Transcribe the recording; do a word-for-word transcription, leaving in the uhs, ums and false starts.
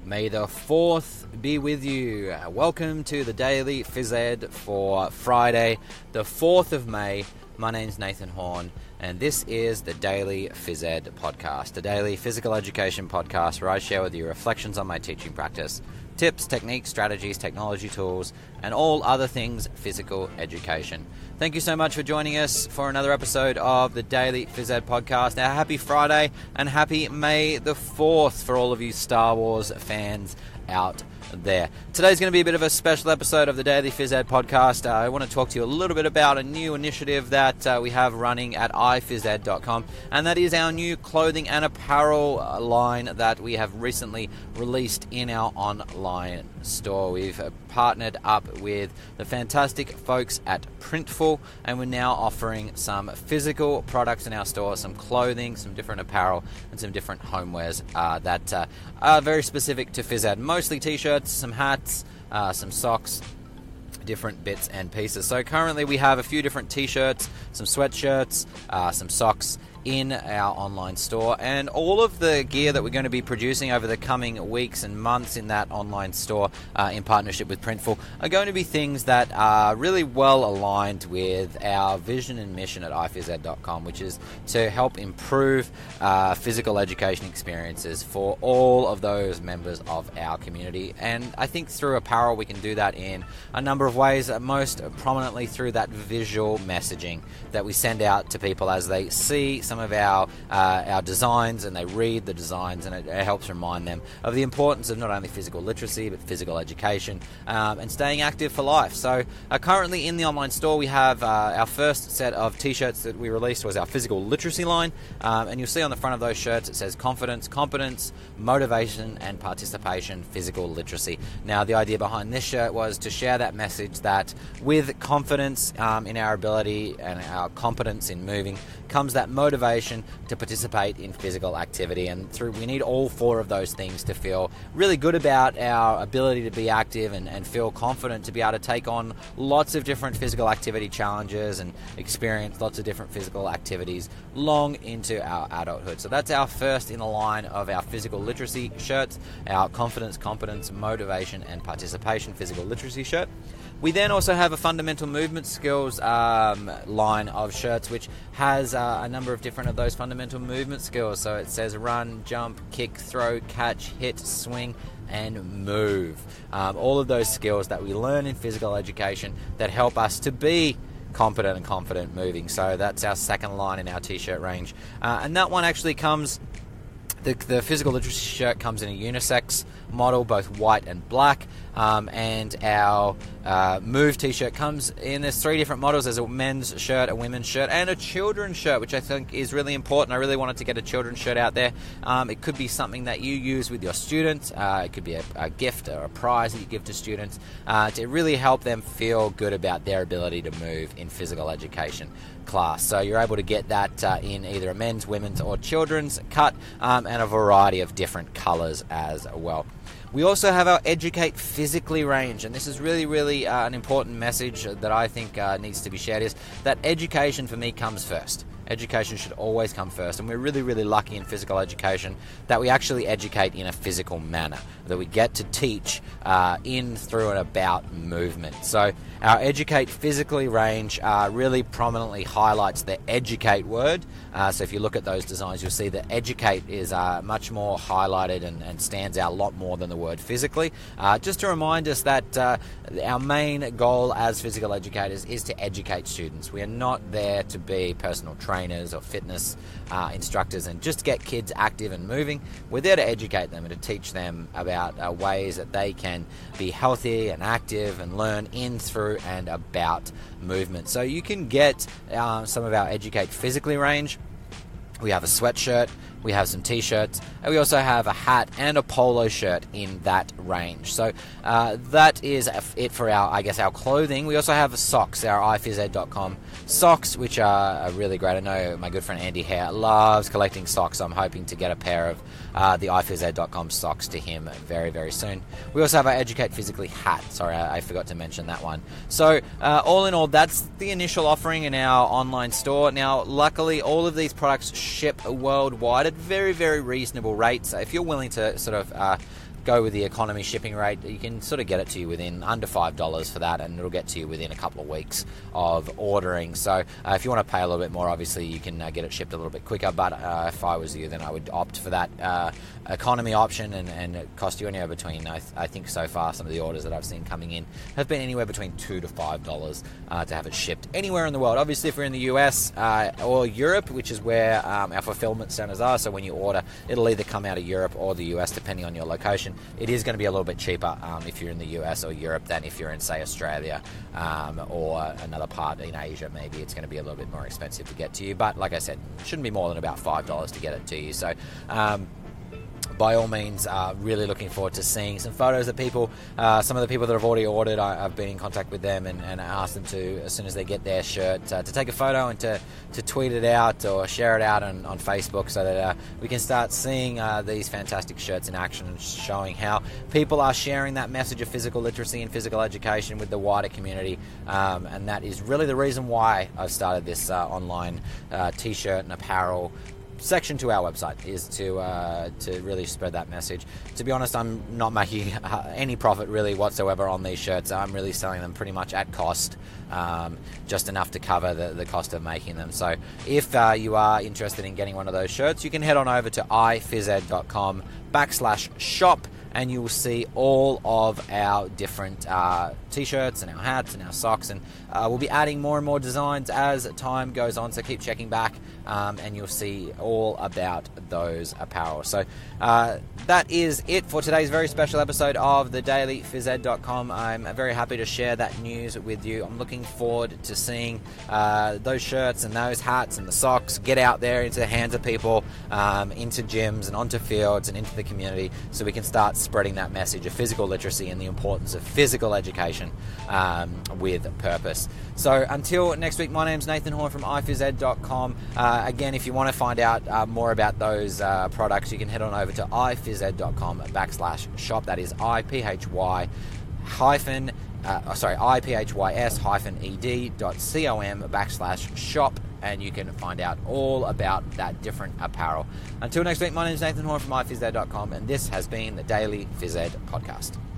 May the fourth be with you. Welcome to the Daily Phys Ed for Friday, the fourth of May. My name's Nathan Horn, and this is the Daily Phys Ed podcast, a daily physical education podcast where I share with you reflections on my teaching practice, tips, techniques, strategies, technology tools, and all other things physical education. Thank you so much for joining us for another episode of the Daily Phys Ed podcast. Now, happy Friday and happy May the fourth for all of you Star Wars fans out there. Today's going to be a bit of a special episode of the Daily Phys Ed podcast. Uh, I want to talk to you a little bit about a new initiative that uh, we have running at i phys ed dot com, and that is our new clothing and apparel line that we have recently released in our online store. We've uh, partnered up with the fantastic folks at Printful, and we're now offering some physical products in our store, some clothing, some different apparel, and some different homewares uh, that uh, are very specific to phys ed. Mostly t-shirts, some hats, uh, some socks, different bits and pieces. So currently we have a few different t-shirts, some sweatshirts, uh, some socks in our online store, and all of the gear that we're going to be producing over the coming weeks and months in that online store uh, in partnership with Printful are going to be things that are really well aligned with our vision and mission at i phys ed dot com, which is to help improve uh, physical education experiences for all of those members of our community. And I think through apparel we can do that in a number of ways, most prominently through that visual messaging that we send out to people as they see some of our uh, our designs and they read the designs, and it, it helps remind them of the importance of not only physical literacy but physical education um, and staying active for life. So uh, currently in the online store we have uh, our first set of t-shirts that we released was our physical literacy line, um, and you'll see on the front of those shirts it says confidence, competence, motivation and participation, physical literacy. Now the idea behind this shirt was to share that message that with confidence um, in our ability and our competence in moving comes that motivation to participate in physical activity, and through we need all four of those things to feel really good about our ability to be active and, and feel confident to be able to take on lots of different physical activity challenges and experience lots of different physical activities long into our adulthood. So that's our first in the line of our physical literacy shirts, our confidence, competence, motivation and participation physical literacy shirt. We then also have a fundamental movement skills um, line of shirts, which has uh, a number of different of those fundamental movement skills. So it says run, jump, kick, throw, catch, hit, swing, and move. Um, all of those skills that we learn in physical education that help us to be competent and confident moving. So that's our second line in our t-shirt range. Uh, and that one actually comes... The, the physical literacy shirt comes in a unisex model, both white and black, um, and our uh, Move t-shirt comes in, there's three different models. There's a men's shirt, a women's shirt, and a children's shirt, which I think is really important. I really wanted to get a children's shirt out there. Um, it could be something that you use with your students. Uh, it could be a, a gift or a prize that you give to students uh, to really help them feel good about their ability to move in physical education class. So you're able to get that uh, in either a men's, women's or children's cut, um, and a variety of different colors as well. We also have our Educate Physically range, and this is really, really uh, an important message that I think uh, needs to be shared, is that education for me comes first. Education should always come first, and we're really, really lucky in physical education that we actually educate in a physical manner, that we get to teach uh, in, through, and about movement. So our Educate Physically range uh, really prominently highlights the educate word. Uh, so if you look at those designs, you'll see that educate is uh, much more highlighted and, and stands out a lot more than the word physically. Uh, just to remind us that uh, our main goal as physical educators is to educate students. We are not there to be personal trainers or fitness uh, instructors and just get kids active and moving. We're there to educate them and to teach them about uh, ways that they can be healthy and active and learn in, through, and about movement. So you can get uh, some of our Educate Physically range. We have a sweatshirt, we have some t-shirts, and we also have a hat and a polo shirt in that range. So uh, that is it for our, I guess, our clothing. We also have socks, our i phys ed dot com socks, which are really great. I know my good friend Andy Hare loves collecting socks, so I'm hoping to get a pair of uh, the i phys ed dot com socks to him very, very soon. We also have our Educate Physically hat. Sorry, I, I forgot to mention that one. So uh, all in all, that's the initial offering in our online store. Now, luckily, all of these products ship worldwide at very, very reasonable rates. If you're willing to sort of uh, go with the economy shipping rate, you can sort of get it to you within under five dollars for that, and it'll get to you within a couple of weeks of ordering. So uh, if you want to pay a little bit more, obviously you can uh, get it shipped a little bit quicker, but uh, if I was you, then I would opt for that uh, economy option, and, and it cost you anywhere between, I, th- I think so far some of the orders that I've seen coming in have been anywhere between two to five dollars uh, to have it shipped anywhere in the world. Obviously, if you're in the U S uh, or Europe, which is where um, our fulfillment centers are, so when you order, it'll either come out of Europe or the U S, depending on your location. It is going to be a little bit cheaper um, if you're in the U S or Europe than if you're in, say, Australia um, or another part in Asia. Maybe it's going to be a little bit more expensive to get to you, but like I said, it shouldn't be more than about five dollars to get it to you. So um, by all means, uh, really looking forward to seeing some photos of people. Uh, some of the people that have already ordered, I, I've been in contact with them and, and asked them to, as soon as they get their shirt, uh, to take a photo and to, to tweet it out or share it out on, on Facebook, so that uh, we can start seeing uh, these fantastic shirts in action, and showing how people are sharing that message of physical literacy and physical education with the wider community. Um, and that is really the reason why I've started this uh, online uh, t-shirt and apparel section to our website, is to uh, to really spread that message. To be honest, I'm not making any profit really whatsoever on these shirts. I'm really selling them pretty much at cost, um, just enough to cover the, the cost of making them. So if uh, you are interested in getting one of those shirts, you can head on over to iphysed.com backslash shop, and you will see all of our different uh, t-shirts and our hats and our socks, and uh, we'll be adding more and more designs as time goes on, so keep checking back, um, and you'll see all about those apparel. So uh, that is it for today's very special episode of the daily phys ed dot com. I'm very happy to share that news with you. I'm looking forward to seeing uh, those shirts and those hats and the socks get out there into the hands of people, um, into gyms and onto fields and into the community, so we can start spreading that message of physical literacy and the importance of physical education um, with purpose. So until next week, my name's Nathan Horn from i phys ed dot com. Uh, again, if you want to find out uh, more about those uh, products, you can head on over to iphysed.com backslash shop. That is I-P-H-Y hyphen, uh, sorry, I-P-H-Y-S hyphen E-D dot C-O-M backslash shop, and you can find out all about that different apparel. Until next week, my name is Nathan Horn from i phys ed dot com, and this has been the Daily Phys Ed Podcast.